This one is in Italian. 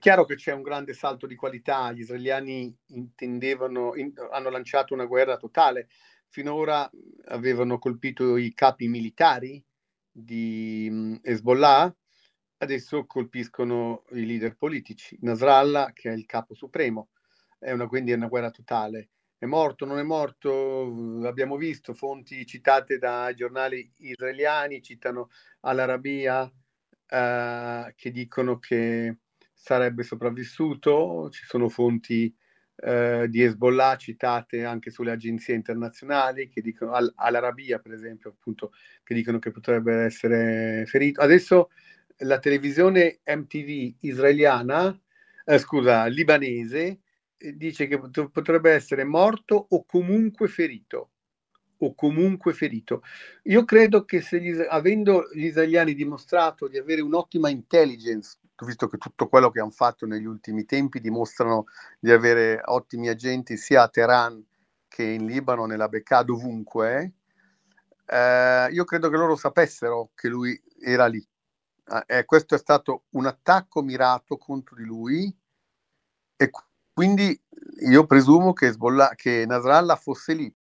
chiaro che c'è un grande salto di qualità. Gli israeliani hanno lanciato una guerra totale. Finora avevano colpito i capi militari di Hezbollah, adesso colpiscono i leader politici. Nasrallah, che è il capo supremo, quindi è una guerra totale. È morto, non è morto? Abbiamo visto fonti citate dai giornali israeliani, citano Al-Arabiya, che dicono che sarebbe sopravvissuto. Ci sono fonti di Hezbollah citate anche sulle agenzie internazionali che dicono, Al-Arabiya per esempio, appunto, che dicono che potrebbe essere ferito. Adesso la televisione MTV israeliana, scusa, libanese, dice che potrebbe essere morto o comunque ferito. O comunque ferito. Io credo che avendo gli israeliani dimostrato di avere un'ottima intelligence, visto che tutto quello che hanno fatto negli ultimi tempi dimostrano di avere ottimi agenti sia a Teheran che in Libano, nella Bekaa, dovunque, io credo che loro sapessero che lui era lì. Questo è stato un attacco mirato contro di lui e quindi io presumo che Nasrallah fosse lì